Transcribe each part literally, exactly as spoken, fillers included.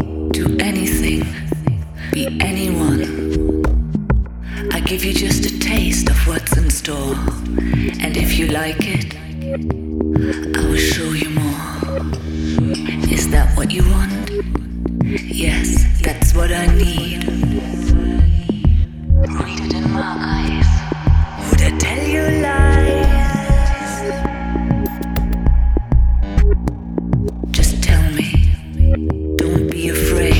do anything, be anyone. I give you just a taste of what's in store. And if you like it, I will show you more. Is that what you want? Yes, that's what I need. Read it in my eyes. Would I tell you lies? Just tell me. Don't be afraid.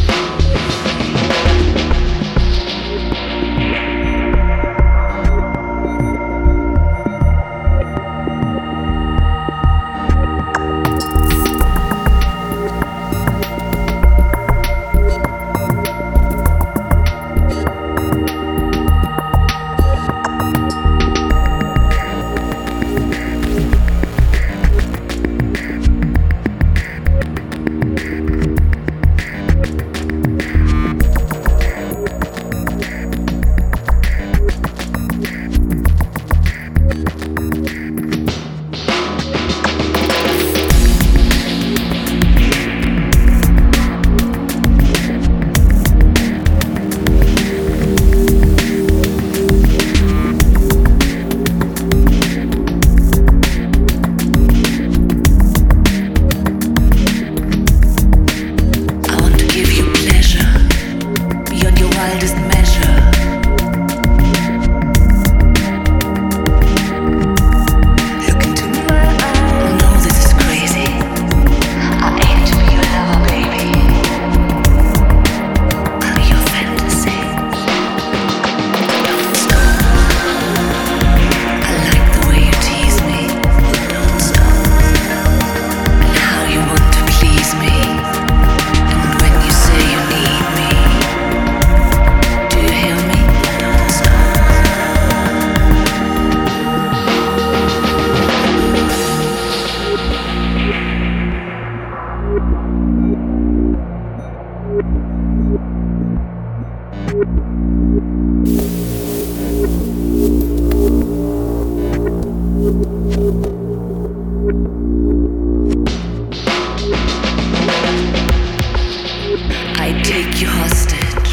I take you hostage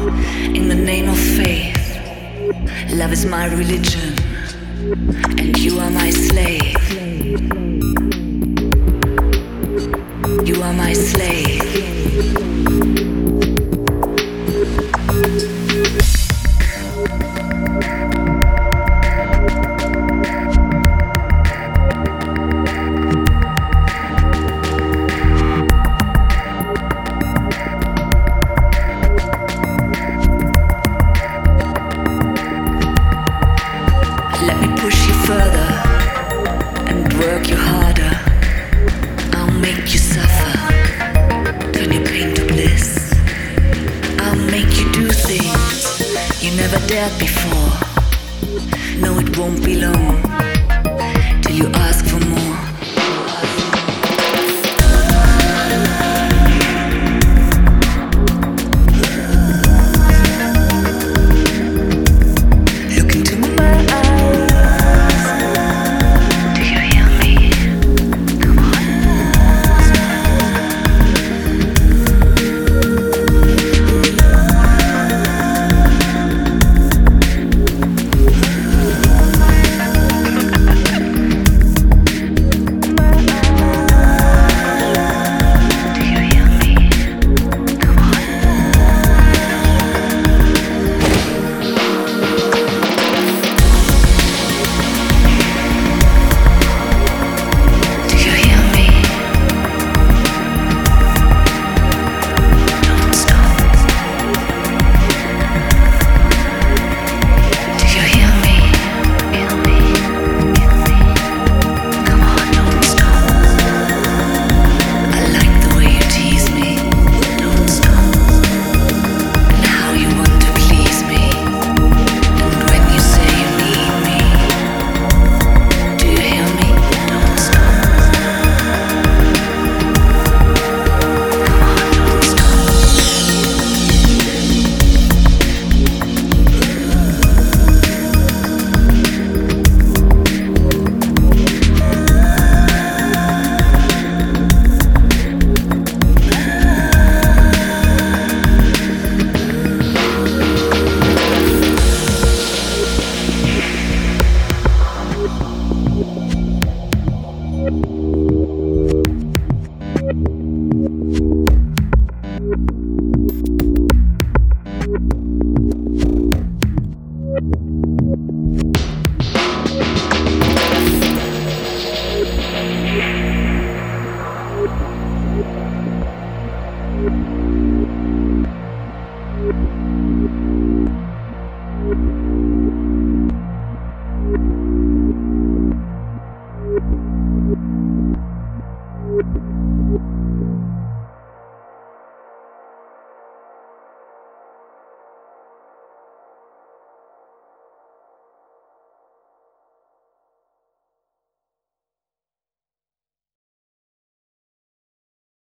in the name of faith. Love is my religion, and you are my slave. You are my slave. Let me push you further and work you harder. I'll make you suffer, turn your pain to bliss. I'll make you do things you never dared before. No, it won't be long till you ask for